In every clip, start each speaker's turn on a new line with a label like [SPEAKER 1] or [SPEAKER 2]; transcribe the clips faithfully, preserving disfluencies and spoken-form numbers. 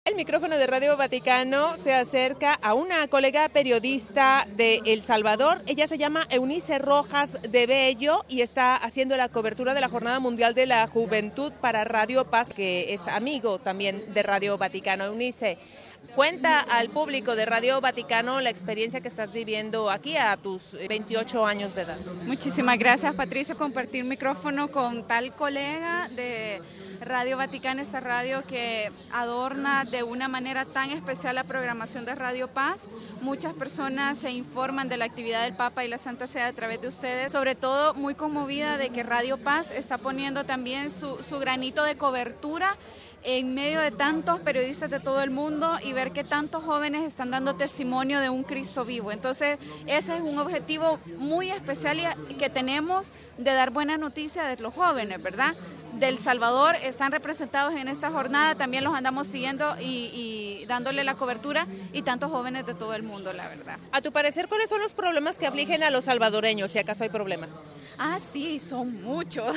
[SPEAKER 1] El micrófono de Radio Vaticano se acerca a una colega periodista de El Salvador. Ella se llama Eunice Rojas de Bello y está haciendo la cobertura de la Jornada Mundial de la Juventud para Radio Paz, que es amigo también de Radio Vaticano. Eunice, cuenta al público de Radio Vaticano la experiencia que estás viviendo aquí a tus veintiocho años de edad.
[SPEAKER 2] Muchísimas gracias, Patricia, compartir micrófono con tal colega de Radio Vaticano, esta radio que adorna de una manera tan especial la programación de Radio Paz. Muchas personas se informan de la actividad del Papa y la Santa Sede a través de ustedes, sobre todo muy conmovida de que Radio Paz está poniendo también su, su granito de cobertura en medio de tantos periodistas de todo el mundo y ver que tantos jóvenes están dando testimonio de un Cristo vivo. Entonces, ese es un objetivo muy especial y que tenemos de dar buena noticia de los jóvenes, ¿verdad? Del Salvador están representados en esta jornada, también los andamos siguiendo y, y dándole la cobertura, y tantos jóvenes de todo el mundo, la verdad.
[SPEAKER 1] A tu parecer, ¿cuáles son los problemas que afligen a los salvadoreños, si acaso hay problemas?
[SPEAKER 2] Ah, sí, son muchos,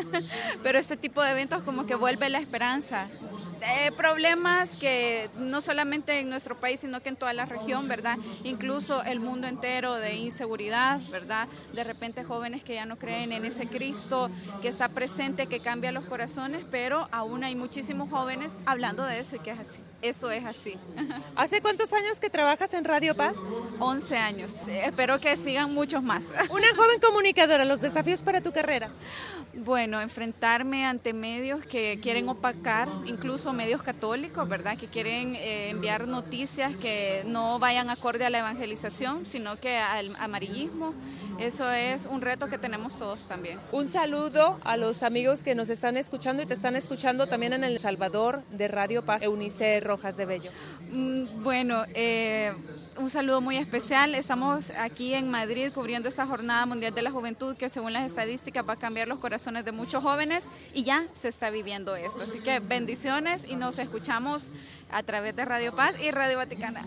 [SPEAKER 2] pero este tipo de eventos como que vuelve la esperanza. Eh, problemas que no solamente en nuestro país, sino que en toda la región, ¿verdad? Incluso el mundo entero, de inseguridad, ¿verdad? De repente jóvenes que ya no creen en ese Cristo que está presente, que cambia los corazones, pero aún hay muchísimos jóvenes hablando de eso y que es así. Eso es así.
[SPEAKER 1] ¿Hace cuántos años que trabajas en Radio Paz?
[SPEAKER 2] once años. Espero que sigan muchos más.
[SPEAKER 1] Una joven comunicadora, los desafíos para tu carrera.
[SPEAKER 2] Bueno, enfrentarme ante medios que quieren opacar, incluso medios católicos, ¿verdad? Que quieren eh, enviar noticias que no vayan acorde a la evangelización, sino que al amarillismo. Eso es un reto que tenemos todos también.
[SPEAKER 1] Un saludo a los amigos que nos están escuchando y te están escuchando también en El Salvador de Radio Paz, Eunice Rojas de Bello.
[SPEAKER 2] Mm, bueno, eh, un saludo muy especial. Estamos aquí en Madrid cubriendo esta Jornada Mundial de la Juventud que, según las estadísticas, va a cambiar los corazones de muchos jóvenes y ya se está viviendo esto. Así que bendiciones y nos escuchamos a través de Radio Paz y Radio Vaticana.